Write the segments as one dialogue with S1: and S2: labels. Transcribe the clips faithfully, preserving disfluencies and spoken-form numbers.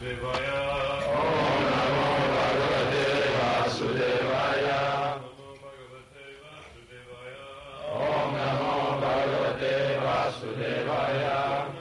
S1: Vasudevaya.
S2: Om Namo Bhagavate Vasudevaya. Om Namo Bhagavate Vasudevaya.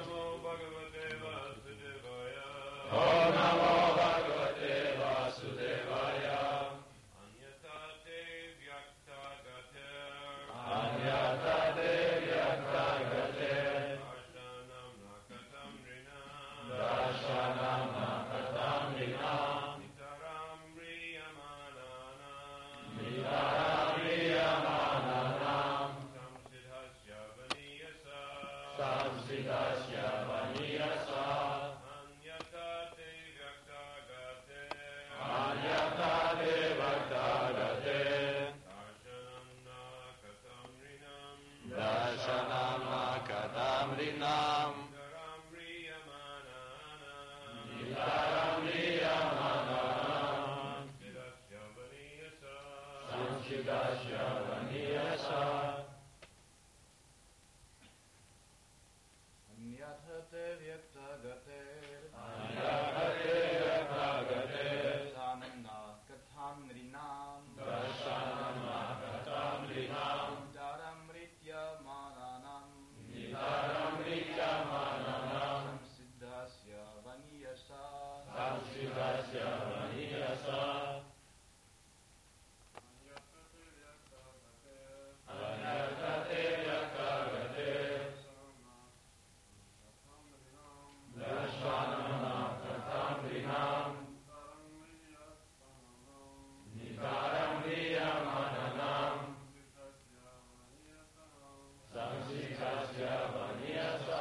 S2: Om Namo Bhagavate Vasudevaya.
S1: Anyatate Vyaktagate.
S2: Anyatate Vyaktagate.
S1: Darshanam Nakatam Rinam.
S2: Darshanam Nakatam Rinam.
S1: Nitaram Riyamananam.
S2: Nitaram Riyamananam.
S1: Samsiddhasya Vaniyasa.
S2: Samsiddhasya Vaniyasa.
S1: Anyatate Vyaktagate.
S2: Anyatate Vyaktagate.
S1: Darshanam Nakatam Rinam.
S2: Darshanam Nakatam Rinam.
S1: Nitaram Riyamananam.
S2: Nitaram Riyamananam.
S1: Samsiddhasya Vaniyasa.
S2: Samsiddhasya Vaniyasa.
S3: Anyate Vyaktagate.
S2: Anyate Vyaktagate.
S3: Darshanam Katham Rinam.
S2: Darshanam Nakatam Rinam.
S3: Nitaram Rityamananam.
S2: Nitaram Rityamananam.
S3: Samsiddhasya Vaniyasa.
S2: Samsiddhasya Vaniyasa. Anyate Vyaktagate. Darshanam Nakatam Rinam. Nitaram Riyamananam. Samsiddhasya Vaniyasa.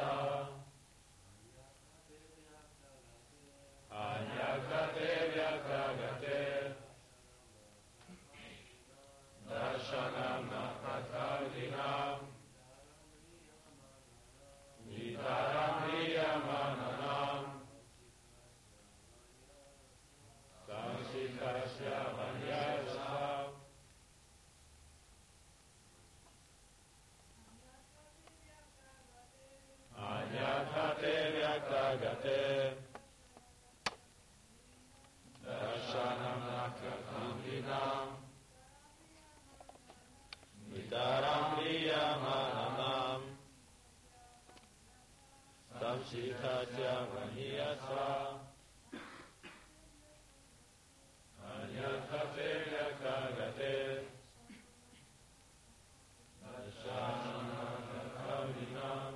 S2: Anyate Vyaktagate. Darshanam Nakatam Rinam. Nitaram Riyamananam. Samsiddhasya Vaniyasa. Anyate Vyaktagate. Darshanam Nakatam Rinam. Nitaram Riyamananam. Samsiddhasya Vaniyasa. Anyate Vyaktagate. Darshanam Nakatam Rinam.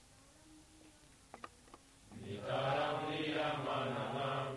S2: Nitaram Riyamananam.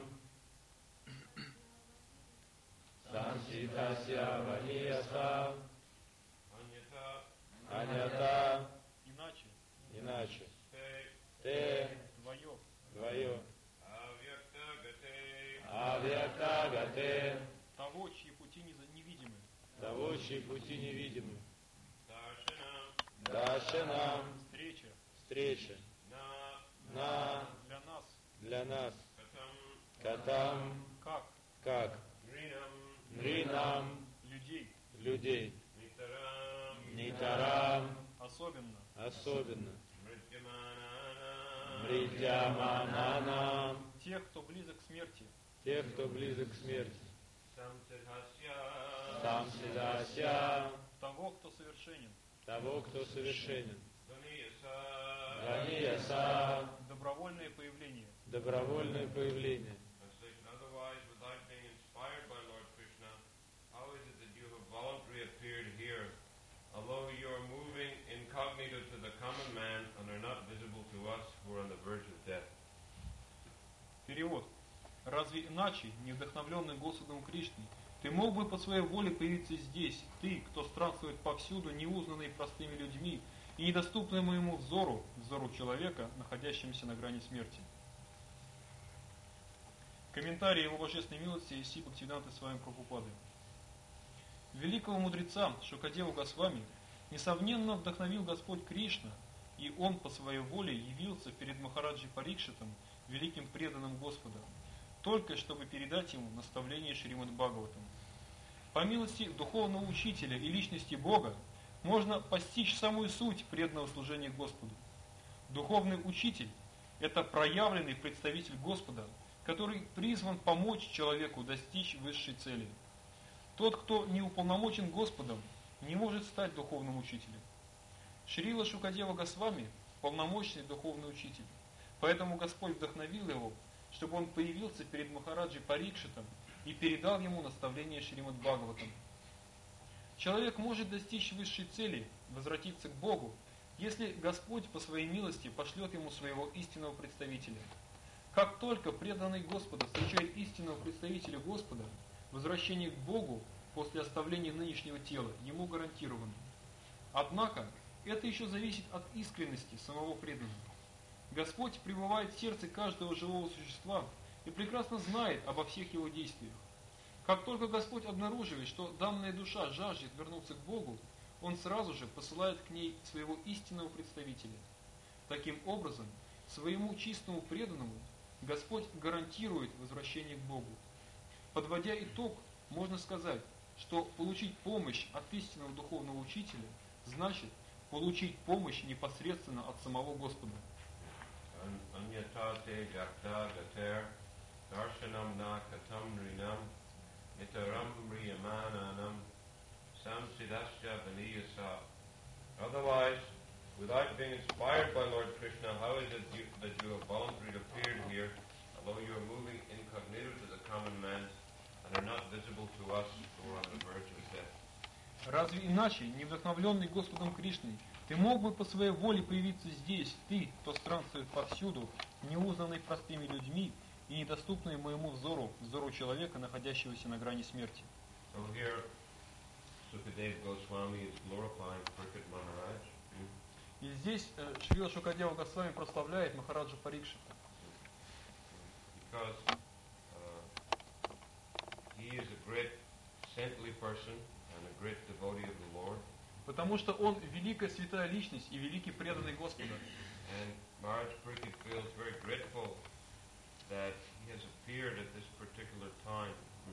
S2: Samsiddhasya Vaniyasa.
S1: Anyata.
S2: Анята.
S4: Иначе.
S2: Иначе.
S1: Te.
S2: Те.
S4: Твое.
S2: Твое.
S1: Avyaktagate.
S2: Авьяктагате.
S4: Того, чьи пути не- невидимы.
S2: Того, чьи пути невидимы.
S1: Darshanam.
S2: Дашинам.
S4: Встреча.
S2: Встреча.
S1: Na.
S2: На.
S4: Для нас.
S2: Для нас.
S1: Katam.
S2: Катам.
S4: Как?
S2: Как.
S1: Rinam.
S2: Нринам.
S4: Людей.
S2: Людей.
S1: Nitaram.
S2: Нитарам.
S4: Особенно.
S2: Особенно.
S1: Mrityamananam.
S2: Мридьямананам.
S4: Тех, кто близок к смерти.
S2: Тех, кто близок к смерти.
S1: Samsiddhasya.
S2: Самсидася.
S4: Того, кто совершенен.
S2: Того, кто совершенен.
S1: Vaniyasa.
S2: Ганияса.
S4: Добровольное появление.
S2: Добровольное появление.
S1: Translation. Otherwise, without being inspired by Lord Krishna, how is it that you have voluntarily appeared here, although you are moving incognito to the common man and are not visible to us who are on the verge of death?
S4: Перевод. Разве иначе, не вдохновленный Господом Кришной, ты мог бы по своей воле появиться здесь, ты, кто странствует повсюду, неузнанный простыми людьми и недоступный моему взору, взору человека, находящемуся на грани смерти? Комментарий его божественной милости из Си Бхактивиданты с вами Прабхупады. Великого мудреца Шукадеву Госвами несомненно вдохновил Господь Кришна, и он по своей воле явился перед Махараджи Парикшитом, великим преданным Господа, только чтобы передать ему наставление Шримад Бхагаватам. По милости духовного учителя и личности Бога можно постичь самую суть преданного служения Господу. Духовный учитель – это проявленный представитель Господа, который призван помочь человеку достичь высшей цели. Тот, кто не уполномочен Господом, не может стать духовным учителем. Шрила Шукадева Госвами – полномочный духовный учитель. Поэтому Господь вдохновил его, чтобы он появился перед Махараджей Парикшитом и передал ему наставление Шримад Бхагаватам. Человек может достичь высшей цели, возвратиться к Богу, если Господь по своей милости пошлет ему своего истинного представителя. Как только преданный Господа встречает истинного представителя Господа, возвращение к Богу после оставления нынешнего тела ему гарантировано. Однако, это еще зависит от искренности самого преданного. Господь пребывает в сердце каждого живого существа и прекрасно знает обо всех его действиях. Как только Господь обнаруживает, что данная душа жаждет вернуться к Богу, Он сразу же посылает к ней своего истинного представителя. Таким образом, своему чистому преданному Господь гарантирует возвращение к Богу. Подводя итог, можно сказать, что получить помощь от истинного духовного учителя значит получить помощь непосредственно от самого Господа.
S1: Anyatate jakta gater darshanam na katam rinam itaram riyamananam samsidasya vaniyasa. Otherwise, without being inspired by Lord Krishna, how is it you, that you have voluntarily appeared here, although you are moving incognito to the common man and are not visible to us who are on the verge of death?
S4: Разве иначе, не вдохновленный Господом Кришной, ты мог бы по своей воле появиться здесь, ты, кто странствует повсюду, неузнанный простыми людьми и недоступный моему взору, взору человека, находящегося на грани смерти?
S1: So here, Sukadeva Goswami is glorifying Parikshit Maharaj.
S4: И здесь э, Шрила Шукадева Госвами прославляет Махараджа Парикшита.
S1: Because uh, he is a great saintly person and a great devotee of the Lord.
S4: Потому что он великая святая личность и великий преданный Господа.
S1: And Maharaj Parikshit feels very grateful that he has appeared at this particular time.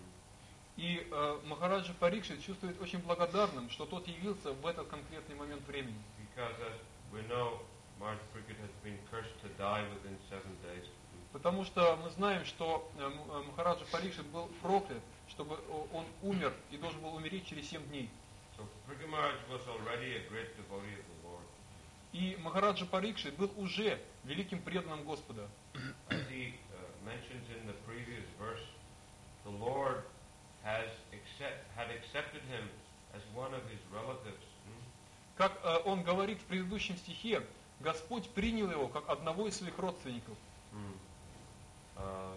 S4: И э, Махараджа Парикшит чувствует очень благодарным, что тот явился в этот конкретный момент времени.
S1: Because as we know, Maharaj Parikshit has been cursed to die within seven days.
S4: Потому что мы знаем, что э, Махараджа Парикшит был проклят, чтобы он умер и должен был умереть через семь дней.
S1: So Parikshit Maharaj was already a great devotee of the Lord.
S4: И Махараджа Парикшит был уже великим преданным Господа.
S1: As he uh, mentions in the previous verse, the Lord has accept, had accepted him as one of his relatives.
S4: Как э, он говорит в предыдущем стихе, Господь принял его как одного из своих родственников.
S1: Mm. Uh,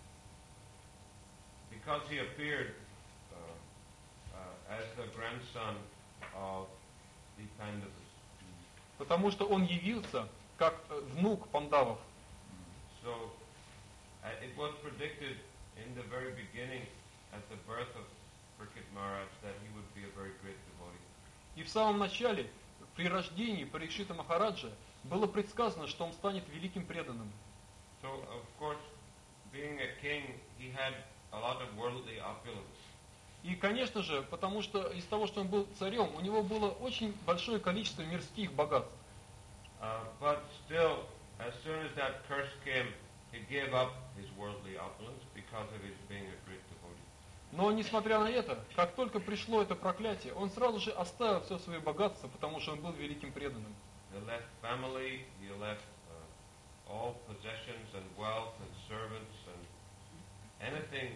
S1: because he appeared uh, uh, as the grandson of the Pandavas.
S4: Потому что он явился как э, внук пандавов.
S1: So uh, it was predicted in the very beginning at the birth of Parikshit Maharaj that he would be a very great devotee.
S4: И в самом начале, при рождении Парикшита Махараджа, было предсказано, что он станет великим преданным.
S1: So of course, being a king, he had a lot of worldly opulence.
S4: И, конечно же, потому что из того, что он был царем, у него было очень большое количество мирских богатств.
S1: Uh, but still, as soon as that curse came, he gave up his worldly opulence because of his being a great devotee.
S4: Но, несмотря на это, как только пришло это проклятие, он сразу же оставил все свои богатства, потому что он был великим преданным.
S1: He left family, he left uh, all possessions and wealth and servants and anything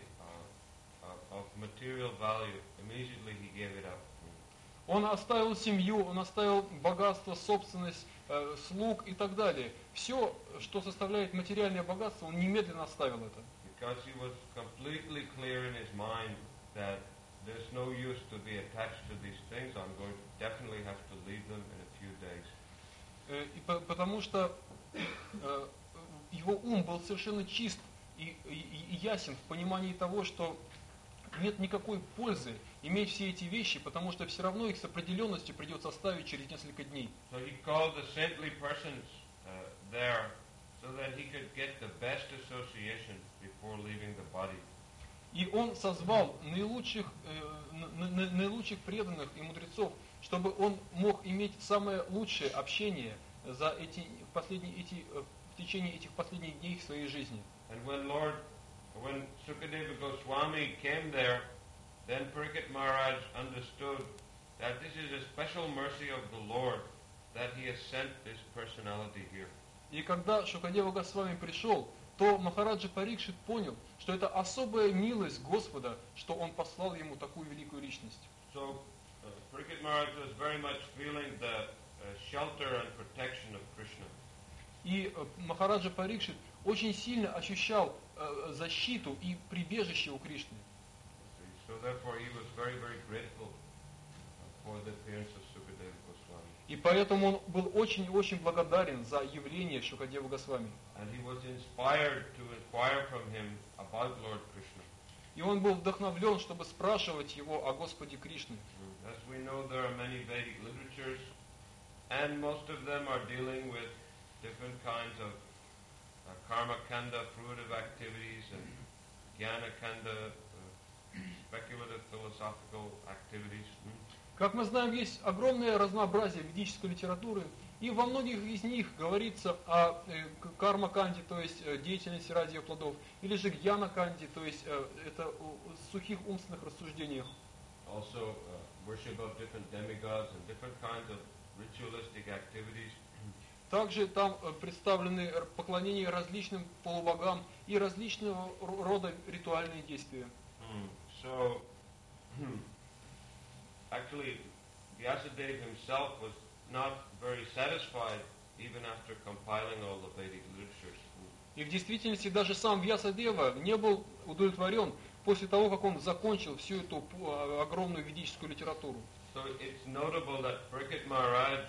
S1: uh, of material value. Immediately he gave it up.
S4: Он оставил семью, он оставил богатство, собственность, э, слуг и так далее. Все, что составляет материальное богатство, он немедленно оставил это.
S1: Because he was completely clear in his mind that there's no use to be attached to these things. I'm going to definitely have to leave them in a few days.
S4: Э, и по, потому что э, его ум был совершенно чист и, и, и ясен в понимании того, что нет никакой пользы иметь все эти вещи, потому что все равно их с определенностью придется оставить через несколько дней.
S1: So he called the saintly persons uh, there so that he could get the best association before leaving the body.
S4: И он созвал наилучших, э, на, на, наилучших преданных и мудрецов, чтобы он мог иметь самое лучшее общение за эти, последние, эти, в течение этих последних дней своей жизни.
S1: And when Lord when Sukadeva Goswami came there, then Parikshit Maharaj understood that this is a special mercy of the Lord that he has sent this personality here.
S4: И когда Шукадева Госвами пришел, то Махараджа Парикшит понял, что это особая милость Господа, что он послал ему такую великую личность.
S1: So uh, Parikshit Maharaj was very much feeling the uh, shelter and protection of Krishna.
S4: И э, Махараджа Парикшит очень сильно ощущал э, защиту и прибежище у Кришны.
S1: So therefore he was very, very grateful for the appearance of Sukadeva Goswami.
S4: И поэтому он был очень-очень благодарен за явление Шукадева Госвами.
S1: And he was inspired to inquire from him about Lord Krishna.
S4: И он был вдохновлен, чтобы спрашивать его о Господе Кришне.
S1: As we know, there are many Vedic literatures, and most of them are dealing with different kinds of uh, karma kanda, fruitive activities, and jnana kanda, uh, speculative philosophical activities. Hmm?
S4: Как мы знаем, есть огромное разнообразие ведической литературы, и во многих из них говорится о э, карма-канде, то есть э, деятельности ради ее плодов, или же гьяна-канде, то есть э, это о сухих умственных рассуждениях.
S1: Also, uh, worship of different demigods and different kinds of ritualistic activities.
S4: Также там э, представлены поклонения различным полубогам и различного ро- рода ритуальные действия.
S1: Hmm. So, actually, Vyasadeva himself was not very satisfied even after compiling all the Vedic literatures.
S4: И в действительности даже сам Вьясадева не был удовлетворен после того, как он закончил всю эту э, огромную ведическую литературу.
S1: So it's notable that Parikshit Maharaj,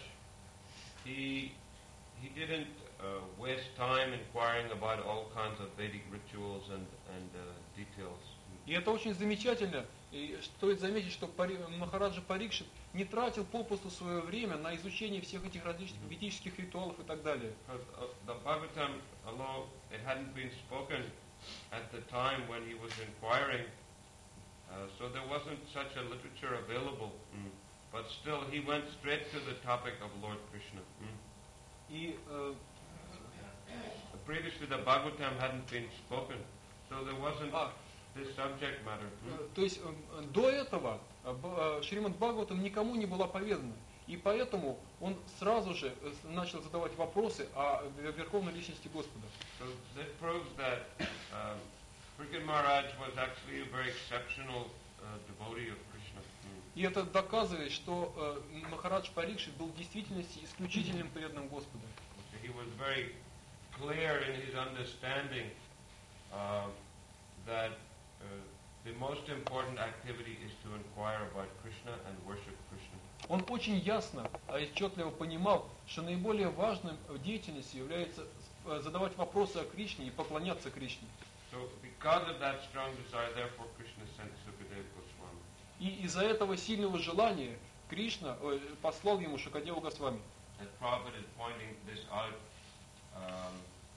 S1: he he didn't uh, waste time inquiring about all kinds of Vedic rituals and and uh, details.
S4: И это очень замечательно. И стоит заметить, что Пари... Махараджа Парикшит не тратил попусту свое время на изучение всех этих различных ведических ритуалов и так далее.
S1: Because uh, the Bhagavatam, although it hadn't been spoken at the time when he was inquiring, uh, so there wasn't such a literature available. Mm. But still, he went straight to the topic of Lord Krishna. Mm.
S4: И э,
S1: Previously, the Bhagavatam hadn't been spoken, so there wasn't
S4: а,
S1: this subject matter.
S4: э,
S1: Mm.
S4: то есть э, до этого э, Б- э, Шримад Бхагаватам никому не была поведана. И поэтому он сразу же э, начал задавать вопросы о э, верховной личности Господа.
S1: So this proves that um, Parikshit Maharaj was actually a very exceptional uh, devotee of Krishna. Mm.
S4: И это доказывает, что э, Махарадж Парикшит был в действительности исключительным преданным Господу.
S1: So he was very clear in his understanding uh, that uh, the most important activity is to inquire about Krishna and worship Krishna.
S4: Он очень ясно и отчетливо понимал, что наиболее важным в деятельности является э, задавать вопросы о Кришне и поклоняться Кришне.
S1: So because of that strong desire, therefore Krishna sent Sukadeva Goswami.
S4: И из-за этого сильного желания Кришна э, послал ему Шукадеву Госвами.
S1: And Prabhupada is pointing this out um,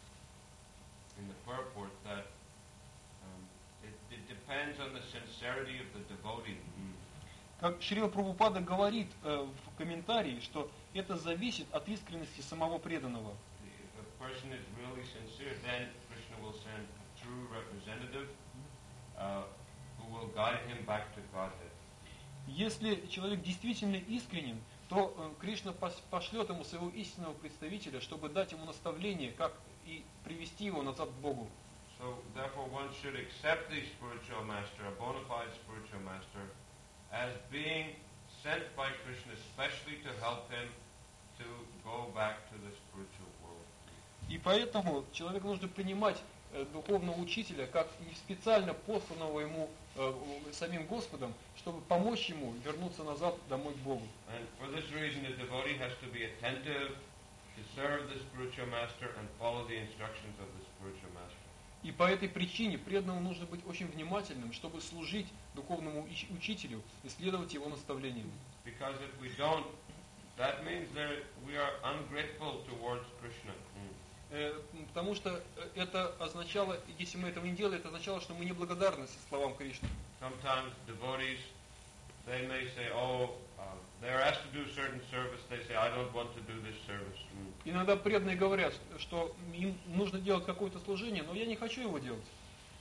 S1: in the purport that um, it, it depends on the sincerity of the devotee. Mm.
S4: Как Шрила Прабхупада говорит э, в комментарии, что это зависит от искренности самого преданного.
S1: If a person is really sincere, then Krishna will send a true representative uh, who will guide him back to Godhead.
S4: Если человек действительно искренен, то э, Кришна пос- пошлет ему своего истинного представителя, чтобы дать ему наставление, как и привести его назад к Богу.
S1: So therefore one should accept the spiritual master, a bona fide spiritual master, as being sent by Krishna especially to help him to go back to the spiritual world.
S4: И поэтому человек нужно принимать э, духовного учителя как не специально посланного ему э, самим Господом, чтобы помочь ему вернуться назад домой к Богу.
S1: And for this reason the devotee has to be attentive to serve the spiritual master and follow the instructions of the spiritual master.
S4: И по этой причине преданному нужно быть очень внимательным, чтобы служить духовному ич- учителю и следовать его наставлениям.
S1: Because if we don't, that means that we are ungrateful towards Krishna. Mm.
S4: Э, Потому что э, это означало, если мы этого не делали, это означало, что мы неблагодарны со словам Кришны.
S1: Sometimes devotees, they may say, oh, uh, they're asked to do certain service, they say, I don't want to do this service. Mm.
S4: Иногда преданные говорят, что им нужно делать какое-то служение, но я не хочу его делать.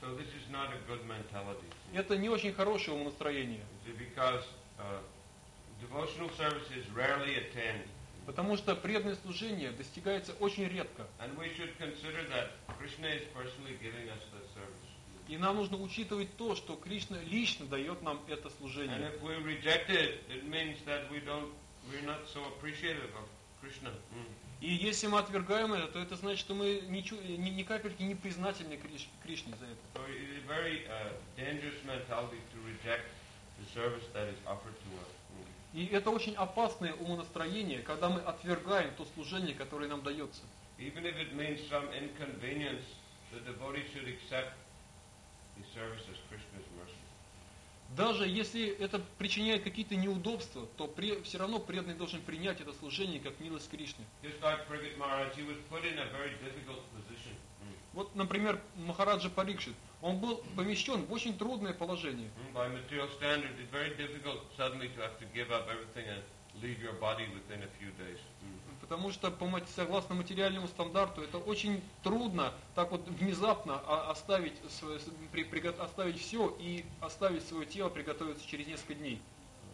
S1: So this is not a good mentality.
S4: Это не очень хорошее умонастроение,
S1: Because uh, devotional services rarely attend.
S4: потому что преданное служение достигается очень редко.
S1: And we should consider that Krishna is personally giving us the service.
S4: И нам нужно учитывать то, что Кришна лично дает нам это
S1: And
S4: служение.
S1: if we reject it, it means that we don't, we're not so appreciative of Krishna. Mm.
S4: И если мы отвергаем это, то это значит, что мы ни, чу- ни, ни капельки не признательны Криш- Кришне за это.
S1: So it is a very uh, dangerous mentality to reject the service that is offered to us. Mm.
S4: И это очень опасное умонастроение, когда мы отвергаем то служение, которое нам дается.
S1: Even if it means some inconvenience, the devotee should accept the service as Krishna's mercy.
S4: Даже если это причиняет какие-то неудобства, то при- все равно преданный должен принять это служение как милость Кришны.
S1: Just like Pragat Maharaj, he was put in a very difficult position. Mm.
S4: Вот, например, Махараджа Парикшит, он был помещен в очень трудное положение.
S1: Mm, By material standards, it's very difficult suddenly to have to give up everything and leave your body within a few days. Mm.
S4: Потому что, по мат- согласно материальному стандарту, это очень трудно так вот внезапно о- оставить, свое, с- при- приго- оставить все и оставить свое тело, приготовиться через несколько дней.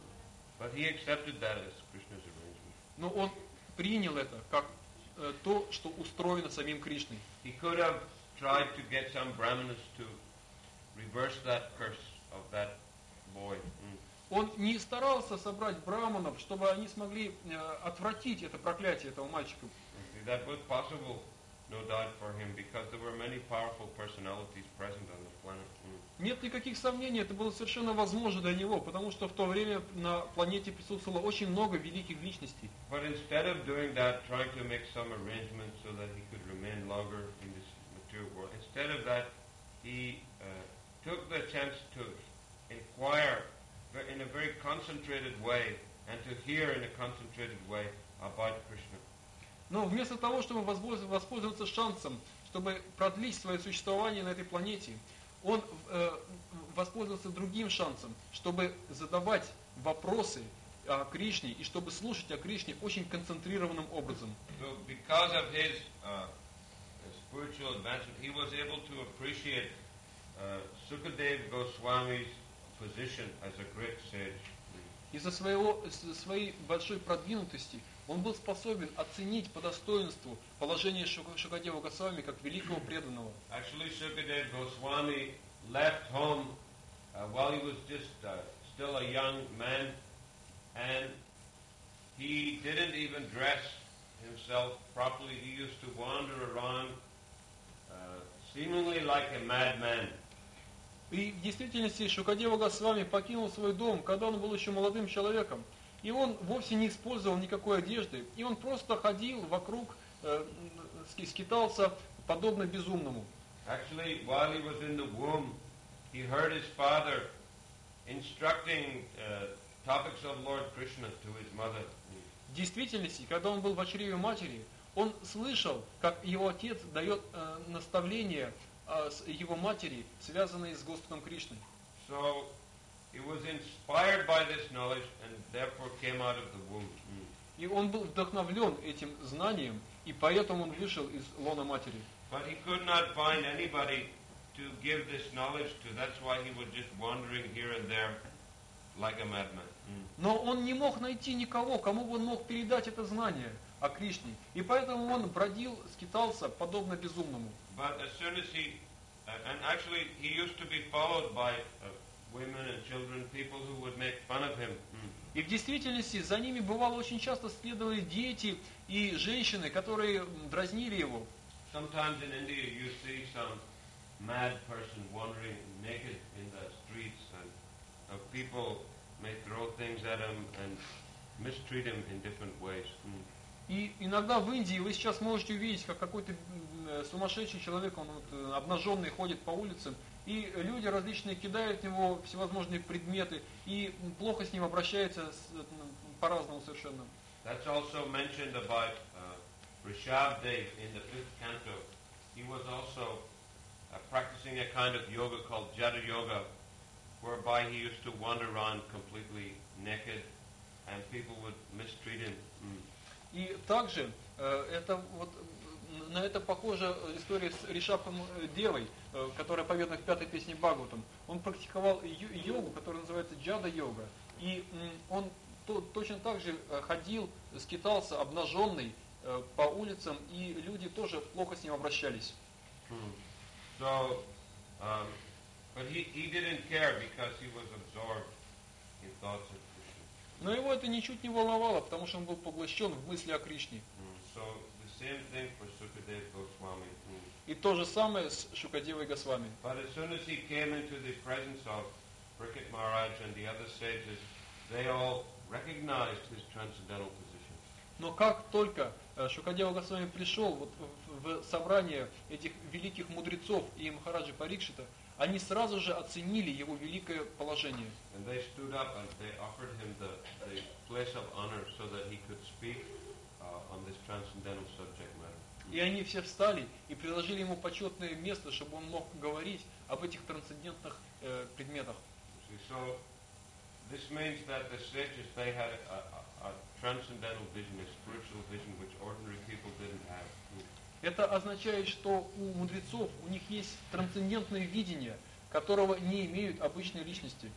S1: But he accepted that as Krishna's arrangement.
S4: Но он принял это как э, то, что устроено самим Кришной.
S1: He could have tried to get some brahmanas to reverse that curse of that boy. Mm.
S4: Он не старался собрать браманов, чтобы они смогли э, отвратить это проклятие этого мальчика.
S1: That was possible, no doubt, for him because there were many powerful personalities present on the planet. Mm.
S4: Нет никаких сомнений, это было совершенно возможно для него, потому что в то время на планете присутствовало очень много великих личностей.
S1: But instead of doing that, trying to make some arrangements so that he could remain longer in this material world, instead of that, he uh, took the chance to inquire ve- in a very concentrated way and to hear in a concentrated way about Krishna.
S4: Но вместо того, чтобы возбо- воспользоваться шансом, чтобы продлить свое существование на этой планете, он э, воспользовался другим шансом, чтобы задавать вопросы о Кришне и чтобы слушать о Кришне очень концентрированным образом.
S1: So because of his uh, spiritual advancement, he was able to appreciate uh, Sukadeva Goswami's position as a great sage.
S4: Из-за своего, с- своей большой продвинутости он был способен оценить по достоинству положение Шука- Шукадева Госвами как великого преданного.
S1: Actually, Sukadeva Goswami left home uh, while he was just uh, still a young man, and he didn't even dress himself properly. He used to wander around uh, seemingly like a madman.
S4: И в действительности Шукадева Госвами покинул свой дом, когда он был еще молодым человеком. И он вовсе не использовал никакой одежды. И он просто ходил вокруг, э, ски- скитался, подобно безумному.
S1: Actually, while he was in the womb, he heard his father instructing uh, topics of Lord Krishna to his mother.
S4: В действительности, когда он был в чреве матери, он слышал, как его отец дает э, наставления э, с- его матери, связанные с Господом Кришной.
S1: So he was inspired by this knowledge and therefore came out of the womb. Mm.
S4: И он был вдохновлен этим знанием, и поэтому он вышел из лона матери.
S1: But he could not find anybody to give this knowledge to. That's why he was just wandering here and there like a madman. Mm.
S4: Но он не мог найти никого, кому бы он мог передать это знание о Кришне. И поэтому он бродил, скитался, подобно безумному.
S1: But as soon as he, uh, and actually he used to be followed by uh, women and children, people who would make fun of him. Mm.
S4: И в действительности за ними бывало очень часто следовали дети и женщины, которые м, дразнили его.
S1: Sometimes in India you see some mad person wandering naked in the streets, and uh, people may throw things at him and mistreat him in different ways. Mm.
S4: И иногда в Индии вы сейчас можете увидеть, как какой-то м, э, сумасшедший человек, он вот, э, обнаженный ходит по улицам, и люди различные кидают в него всевозможные предметы, и м, плохо с ним обращаются с- м, по-разному совершенно.
S1: That's also mentioned about uh, Rishabdev in the fifth canto. He was also uh, practicing a kind of yoga called Jata Yoga, whereby he used to wander around completely naked, and people would mistreat him. Mm.
S4: И также э, это вот м, на это похожа история истории с Ришабхом э, Девой, э, которая поведана в пятой песне Бхагаватам, он практиковал ю- йогу, которая называется джада-йога. И м, он то- точно так же э, ходил, скитался обнаженный э, по улицам, и люди тоже плохо с ним обращались.
S1: Hmm. So, um, but he, he didn't care because he was absorbed in thoughts of Krishna.
S4: Но его это ничуть не волновало, потому что он был поглощен в мысли о Кришне.
S1: Hmm. So the same thing for Sukadeva Goswami. Hmm.
S4: И то же самое с Шукадевой Госвами.
S1: But as soon as he came into the presence of Parikshit Maharaj and the other sages, they all recognized his transcendental position.
S4: Но как только э, Шукадева Госвами пришел вот в, в собрание этих великих мудрецов и Махараджи Парикшита, они сразу же оценили его великое положение.
S1: And they stood up and they offered him the, the place of honor so that he could speak uh, on this transcendental subject matter.
S4: И они все встали и предложили ему почетное место, чтобы он мог говорить об этих трансцендентных э, предметах.
S1: See, so this means that the sages, they had a, a, a transcendental vision, a spiritual vision, which ordinary people didn't have.
S4: Это означает, что у мудрецов, у них есть трансцендентное видение, которого не имеют обычные личности.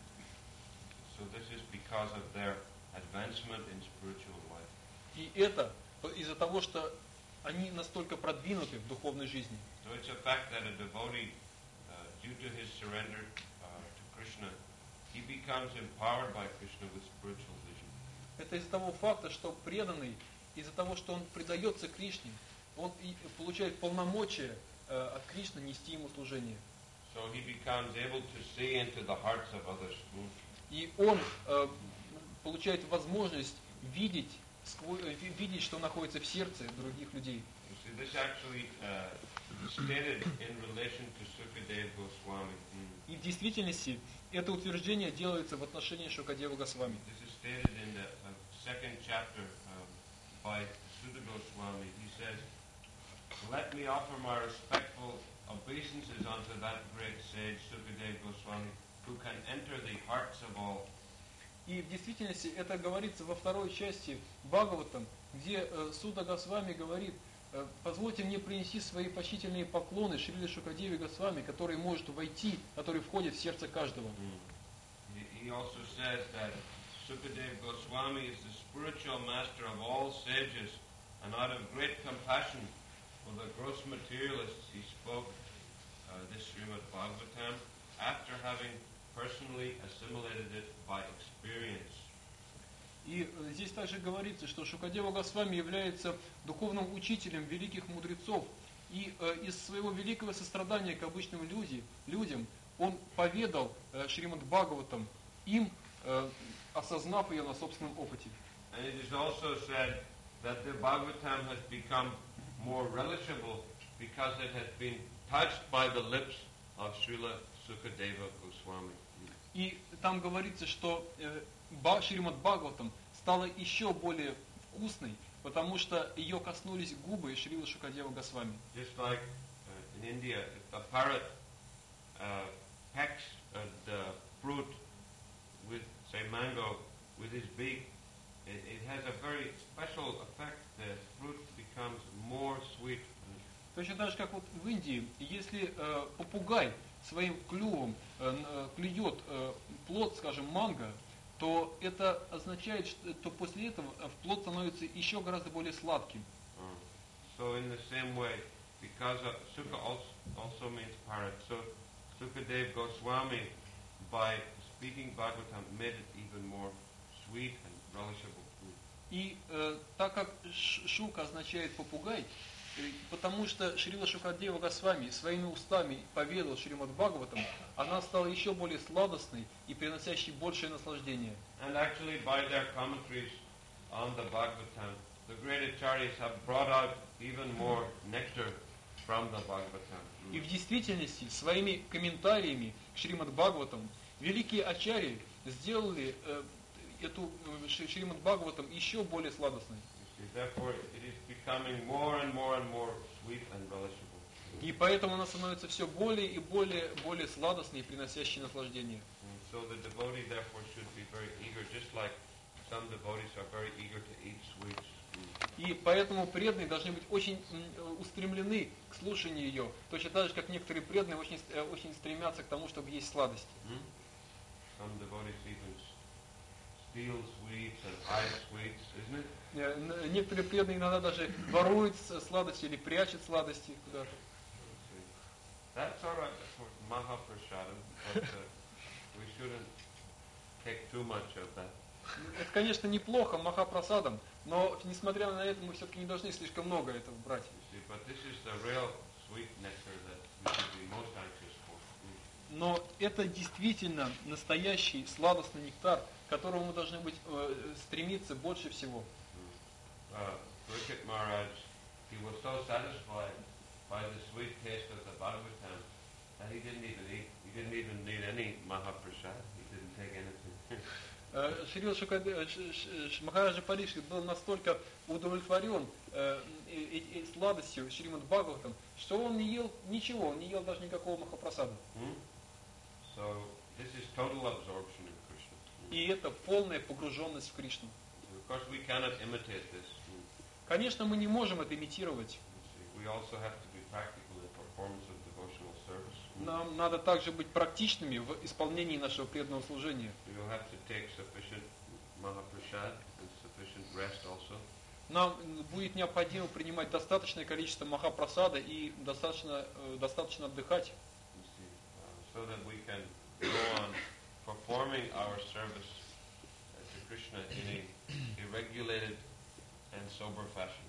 S1: So this is because of their advancement in spiritual life.
S4: И это из-за того, что они настолько продвинуты в духовной жизни.
S1: So it's a fact that a devotee, uh, due to his surrender uh, to Krishna, he becomes empowered by Krishna with spiritual vision.
S4: Это из-за того факта, что преданный, из-за того, что он предается Кришне, он и получает полномочия э, от Кришны нести ему служение.
S1: So he becomes able to see into the hearts of others.
S4: И он э, получает возможность видеть, сквозь, э, видеть, что находится в сердце других людей.
S1: You see, this actually uh, stated in relation to Sukadeva Goswami.
S4: И в действительности это утверждение делается в отношении Шукадева Госвами.
S1: This is stated in the uh, second chapter uh, by Sudha Goswami. He says, "Let me offer my respectful obeisances unto that great sage Sukadeva Goswami, who can enter the hearts of all."
S4: И в действительности это говорится во второй части Бхагаватам, где э, Суда Госвами говорит: э, позвольте мне принести свои почтительные поклоны Шриле Шукадеве Госвами, который может войти, который входит в сердце каждого.
S1: He, he also says that Sukadeva Goswami is the spiritual master of all sages, and out of great compassion for the gross materialists, he spoke uh, this Srimad Bhagavatam after having personally assimilated it by experience.
S4: И э, здесь также говорится, что Шукадева Госвами является духовным учителем великих мудрецов, и э, из своего великого сострадания к обычным люди, людям он поведал э, Шримад Бхагаватам им, э, осознав ее на собственном опыте.
S1: And it is also said that the Bhagavatam has become more relishable because it has been touched by the lips of Srila Sukadeva Goswami.
S4: И там говорится, что э, Ба- Шримад Бхагаватам стала еще более вкусной, потому что ее коснулись губы Шрила Шукадева Госвами.
S1: Just like uh, in India, if a parrot uh, pecks at the fruit with, say, mango, with his beak, it, it has a very special effect. The fruit becomes more sweet.
S4: Точно так же, как вот в Индии, если э, попугай своим клювом э, э, клюет э, плод, скажем, манго, то это означает, что то после этого плод становится еще гораздо более сладким.
S1: Uh, so in the same way, because of, Sukha also, also means parrot, so Sukadeva Goswami, by speaking Bhagavatam, made it even more sweet and relishable.
S4: И э, так как ш- шука означает попугай, э, потому что Шрила Шукадева Госвами своими устами поведал Шримад Бхагаватам, она стала еще более сладостной и приносящей большее наслаждение.
S1: And actually, by their commentaries on the Bhagavatam, the great acharyas have brought out even more nectar from the Bhagavatam.
S4: И в действительности своими комментариями к Шримад Бхагаватам великие ачарьи сделали э, эту э, Шри- Шримад Бхагаватам еще более сладостной.
S1: You see, therefore, it is becoming more and more and more sweet and relishable.
S4: И поэтому она становится все более и более, более сладостной и приносящей наслаждение.
S1: And so the devotee, therefore, should be very eager, just like some devotees are very eager to eat sweets.
S4: И поэтому преданные должны быть очень м, устремлены к слушанию ее. Точно так же, как некоторые преданные очень, э, очень стремятся к тому, чтобы есть сладости.
S1: Hmm? Some devotees even s- steal sweets and hide sweets, isn't it?
S4: Э, н- Некоторые преданные иногда даже воруют с- сладости или прячут сладости куда-то.
S1: See. That's all right, of course, Mahaprasadam, but uh, we shouldn't take too much of that.
S4: Это, конечно, неплохо махапрасадом, но, несмотря на это, мы все-таки не должны слишком много этого брать.
S1: You see, but this is the real sweet nectar that we should be most anxious for. Mm.
S4: Но это действительно настоящий сладостный нектар, к которому мы должны быть, э, стремиться больше всего.
S1: Uh, Parikshit Maharaj, he was so satisfied by the sweet taste of the Bhagavatam that he didn't even eat. He didn't even need any Mahaprasad. He didn't take anything.
S4: Э, Шрила Шукад- э, Ш- Ш- Ш- Махараджа Парикшит был настолько удовлетворен э, и- и- и сладостью Шримад Бхагаватам, что он не ел ничего, он не ел даже никакого махапрасада.
S1: Hmm? So this is total absorption in Krishna. Hmm.
S4: И это полная погруженность в Кришну.
S1: Of course, we cannot imitate this. Hmm.
S4: Конечно, мы не можем это имитировать.
S1: You see, we also have to be practical in performance of devotional service. Hmm.
S4: Нам надо также быть практичными в исполнении нашего преданного служения.
S1: You have to take sufficient Mahaprasad and sufficient rest also.
S4: Нам будет необходимо принимать достаточное количество махапрасада и достаточно, э, достаточно отдыхать,
S1: You see, uh, so that we can go on performing our service uh, to Krishna in a, a regulated and sober fashion.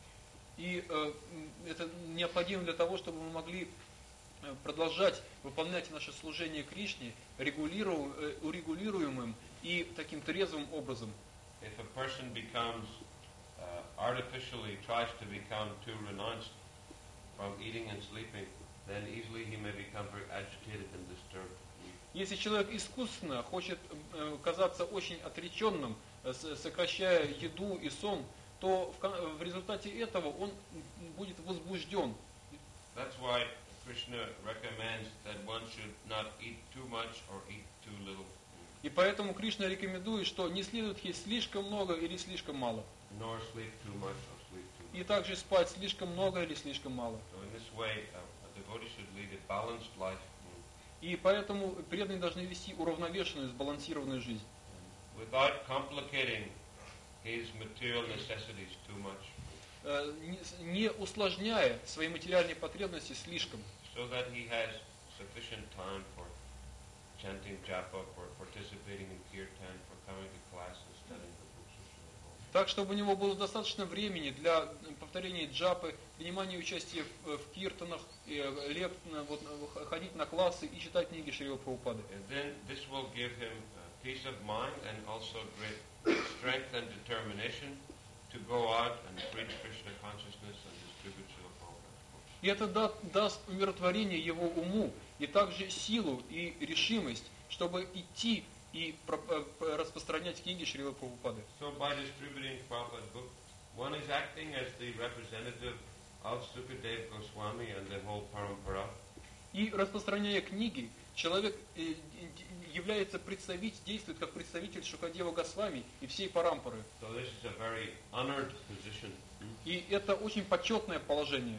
S4: и э, м, это необходимо для того, чтобы мы могли э, продолжать выполнять наше служение Кришне регулиру- э, урегулируемым и таким трезвым образом.
S1: If a person becomes uh, artificially tries to become too renounced from eating and sleeping, then easily he may become very agitated and disturbed.
S4: Если человек искусственно хочет э, казаться очень отреченным, э, с- сокращая еду и сон, то в, кон- в результате этого он будет возбужден.
S1: That's why Krishna recommends that one should not eat too much or eat too little,
S4: И поэтому Кришна рекомендует, что не следует есть слишком много или слишком мало.
S1: nor sleep too much or sleep too
S4: И
S1: much.
S4: также спать слишком много или слишком мало.
S1: So in this way, uh, a devotee should lead a balanced life.
S4: И поэтому преданные должны вести уравновешенную, сбалансированную жизнь.
S1: Without complicating his material necessities too much,
S4: Э, не с- Не усложняя свои материальные потребности слишком.
S1: so that he has sufficient time for chanting japa, for participating in kirtan, for coming to class and studying the books of Srila Prabhupada.
S4: Так, чтобы у него было достаточно времени для повторения джапы, принимания участия в, в киртанах, э, лек- на- вот, э, ходить на классы и читать книги Шрила Прабхупады.
S1: And then this will give him uh, peace of mind and also great strength and determination to go out and preach Krishna consciousness and distribute Srila Prabhupada's books.
S4: И это да- даст умиротворение его уму, и также силу и решимость, чтобы идти и про- э, п- распространять книги Шрилы Прабхупады.
S1: So by distributing Prabhupada's book, one is acting as the representative of Sukadeva Goswami and the whole parampara.
S4: И распространяя книги, человек э, д- является представитель, действует как представитель Шукадева Госвами и всей парампары.
S1: So this is a very honored position.
S4: И это очень почетное положение.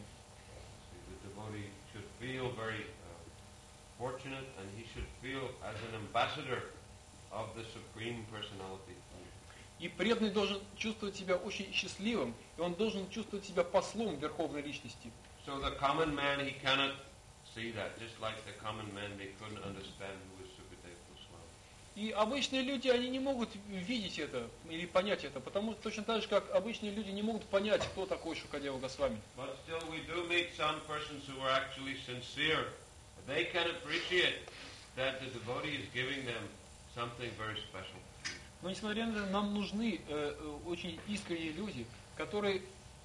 S1: The devotee should feel very uh, fortunate and he should feel as an ambassador of the Supreme Personality.
S4: И преданный должен чувствовать себя очень счастливым, и он должен чувствовать себя послом Верховной Личности.
S1: So the common man, he cannot see that. Just like the common man, they couldn't understand who is Sukadeva Goswami.
S4: И обычные люди, они не могут видеть это или понять это, потому что точно так же, как обычные люди не могут понять, кто такой Шукадева Госвами.
S1: But still we do meet some persons who are actually sincere. They can appreciate that the devotee is giving them something very special.
S4: Но несмотря на это, нам нужны э, э, очень искренние люди, которые...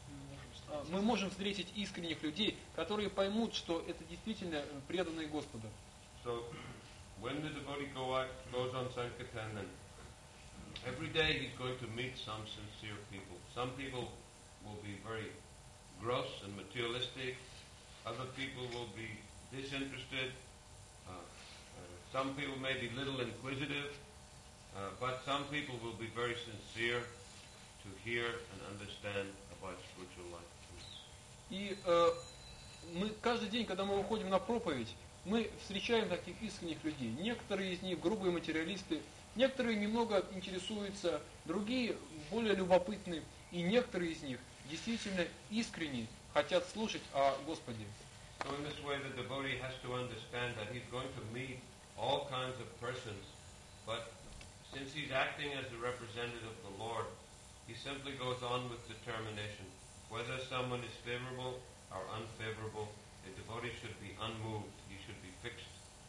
S4: э, Мы можем встретить искренних людей, которые поймут, что это действительно преданные Господа.
S1: So when the devotee go out, goes on Sankirtan, then every day he's going to meet some sincere people. Some people will be very gross and materialistic. Other people will be disinterested. Uh, uh, some people may be little inquisitive. Uh, but some people will be very sincere. to hear and understand about spiritual life.
S4: И э, мы каждый день, когда мы выходим на проповедь, мы встречаем таких искренних людей. Некоторые из них грубые материалисты, некоторые немного интересуются, другие более любопытны, и некоторые из них действительно искренне хотят слушать о Господе.
S1: So in this way, the devotee has to understand that he's going to meet all kinds of persons, but since he's acting as a representative of the Lord, he simply goes on with determination. Whether someone is favorable or unfavorable, the devotee should be unmoved, he should be fixed.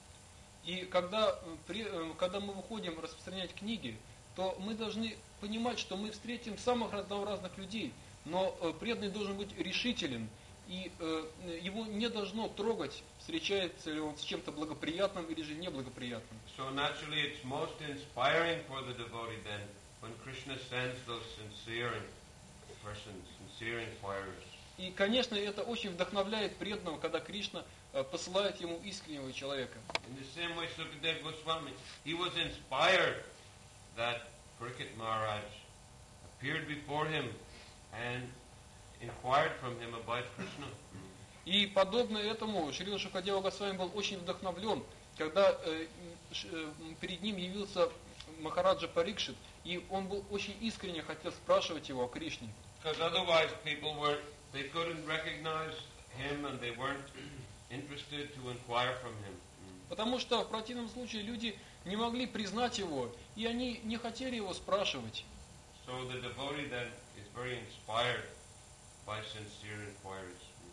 S4: И когда, при- э, когда мы выходим распространять книги, то мы должны понимать, что мы встретим самых разнообразных людей, но э, преданный должен быть решителен, и э, его не должно трогать, встречается ли он с чем-то благоприятным или же неблагоприятным.
S1: So naturally it's most inspiring for the devotee then when Krishna sends those sincere persons, sincere inquirers.
S4: И, конечно, это очень вдохновляет преданного, когда Кришна э, посылает ему искреннего человека.
S1: In the same way, Sukadeva Goswami, he was inspired that Parikshit Maharaj appeared before him and inquired from him about Krishna.
S4: И подобно этому Шрила Шукадева Госвами был очень вдохновлен, когда э, ш- э, перед ним явился Махараджа Парикшит, и он был очень искренне хотел спрашивать его о Кришне.
S1: Because otherwise people were, they couldn't recognize him and they weren't interested to inquire from him.
S4: Потому что в противном случае люди не могли признать его, и они не хотели его спрашивать.
S1: So the devotee then is very inspired by sincere inquiries.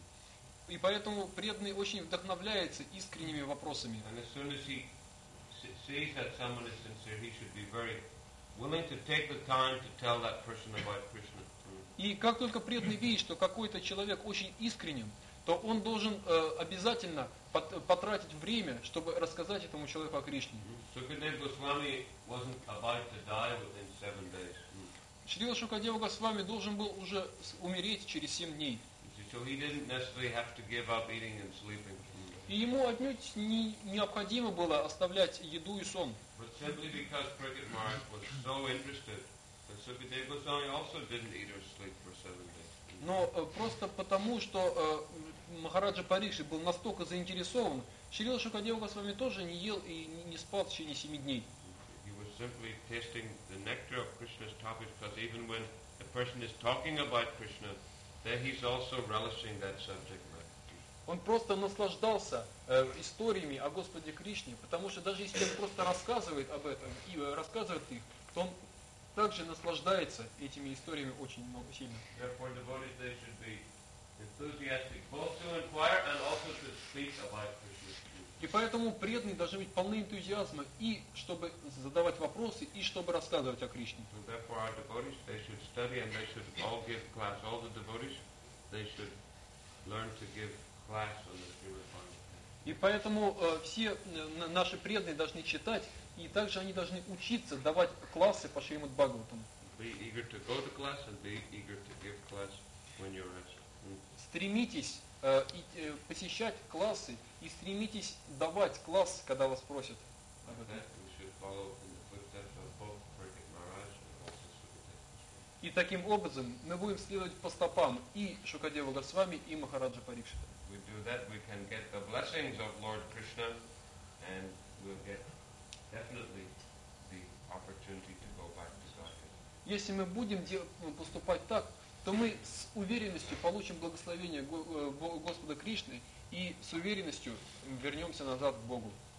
S4: И поэтому преданный очень вдохновляется искренними вопросами.
S1: And as soon as he s- sees that someone is sincere, he should be very willing to take the time to tell that person about Krishna.
S4: И как только преданный видит, что какой-то человек очень искренен, то он должен э, обязательно пот- потратить время, чтобы рассказать этому человеку о Кришне.
S1: Sukadeva Goswami wasn't about to die within seven days.
S4: Шрила Шукадева Госвами должен был уже с- умереть через семь дней.
S1: So he didn't necessarily have to give up eating and sleeping.
S4: И ему отнюдь не необходимо было оставлять еду и сон.
S1: But simply because Parikshit Maharaj was so interested, that Sukadeva Goswami also didn't eat or sleep for seven days.
S4: Но э, просто потому, что э, Махараджа Парикшит был настолько заинтересован, Шрила Шукадева Госвами тоже не ел и не- не спал в течение семи дней.
S1: He was simply tasting the nectar of Krishna's topics, because even when a person is talking about Krishna, then he's also relishing that subject matter.
S4: Он просто наслаждался э, историями о Господе Кришне, потому что даже если он просто рассказывает об этом и э, рассказывает их, то он также наслаждается этими историями очень много сильно.
S1: Therefore, devotees, they should be enthusiastic both to inquire and also to speak about Krishna.
S4: И поэтому преданные должны быть полны энтузиазма и чтобы задавать вопросы, и чтобы рассказывать о Кришне.
S1: So therefore, our devotees, they should study and they should all give class. All the devotees, they should learn to give class on the Srimad Bhagavatam.
S4: И поэтому э, все э, наши преданные должны читать, и также они должны учиться давать классы по Шримад Бхагаватам.
S1: Be eager to go to class and be eager to give class when you're asked. Mm.
S4: Стремитесь э, и, э, посещать классы и стремитесь давать класс, когда вас просят об
S1: Like
S4: этом.
S1: that, we should follow in the footsteps of both Parikshit Maharaj and also Sukadeva Goswami.
S4: И таким образом мы будем следовать по стопам и Шукадева Госвами, и Махараджа Парикшита.
S1: We do that, we can get the blessings of Lord Krishna, and we'll get definitely the opportunity to go back to Godhead.
S4: Если мы будем дел- поступать так, то мы с уверенностью получим благословение Го- э, Бо- Господа Кришны и с уверенностью вернемся назад к Богу.